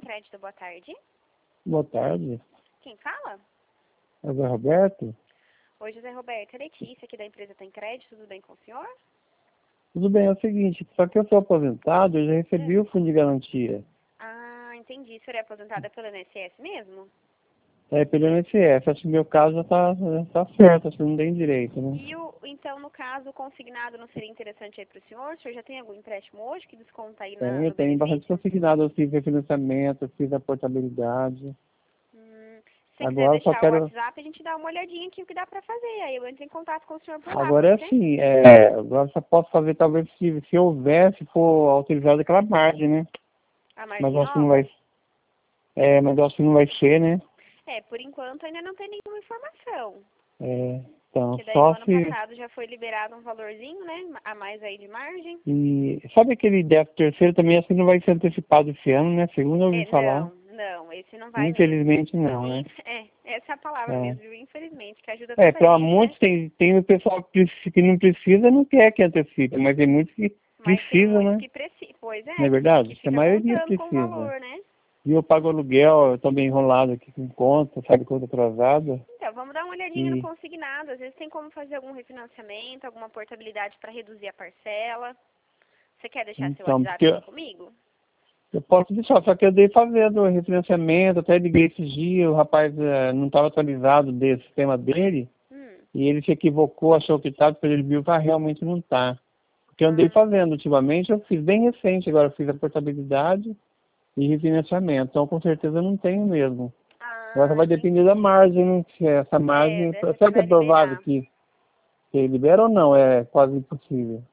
Crédito, boa tarde. Boa tarde. Quem fala? É o Zé Roberto? Oi, José Roberto. É Letícia, aqui da empresa Tem Crédito. Tudo bem com o senhor? Tudo bem, é o seguinte, só que eu sou aposentado, eu já recebi o fundo de garantia. Ah, entendi. O senhor é aposentada pelo INSS mesmo? É pelo INSS, acho que meu caso já tá certo, acho que não tem direito, né? Então, no caso, o consignado não seria interessante aí para o senhor? O senhor já tem algum empréstimo hoje que desconta aí Eu no tenho bastante benefício? consignado, eu fiz refinanciamento, eu fiz a portabilidade. Se você quiser Agora eu só deixar o quero... WhatsApp, a gente dá uma olhadinha aqui o que dá para fazer. Aí eu entro em contato com o senhor por lá, Agora é pode ser? assim, agora só posso fazer talvez se houver, se for autorizado aquela margem, né? A Mas margem eu acho que não nova? vai, mas eu acho que não vai ser, né? Por enquanto ainda não tem nenhuma informação. Então, Que daí no só ano se... passado já foi liberado um valorzinho, né? A mais aí de margem. E sabe aquele 13º também, acho que não vai ser antecipado esse ano, né? Segundo eu ouvi falar. Não, esse não vai mesmo. Infelizmente não, né? Essa é a palavra É, mesmo, viu? Infelizmente, que ajuda tanta para gente, né? muitos tem o pessoal que não precisa, não quer que antecipe, mas tem muitos que Mas tem precisam, muitos né? que precisam. Pois Não é, é verdade? que A fica maioria contando com o precisa. valor, né? E eu pago aluguel, eu tô bem enrolado aqui com conta, sabe, conta atrasada. Então, vamos dar uma olhadinha no E consignado. Às vezes tem como fazer algum refinanciamento, alguma portabilidade para reduzir a parcela. Você quer deixar seu então, WhatsApp porque aqui comigo? eu posso deixar, só que eu dei fazendo refinanciamento, até liguei esses dias, o rapaz não estava atualizado desse sistema dele. Hum. E ele se equivocou, achou que estava, depois ele viu que realmente não está. Porque eu andei Ah, fazendo ultimamente, eu fiz bem recente, agora eu fiz a portabilidade e refinanciamento. Então, com certeza, eu não tenho mesmo. Agora só vai depender da entendi. margem, né? Se essa margem... Dessa que Será que é vai provável liberar. que ele libera ou não? É quase impossível.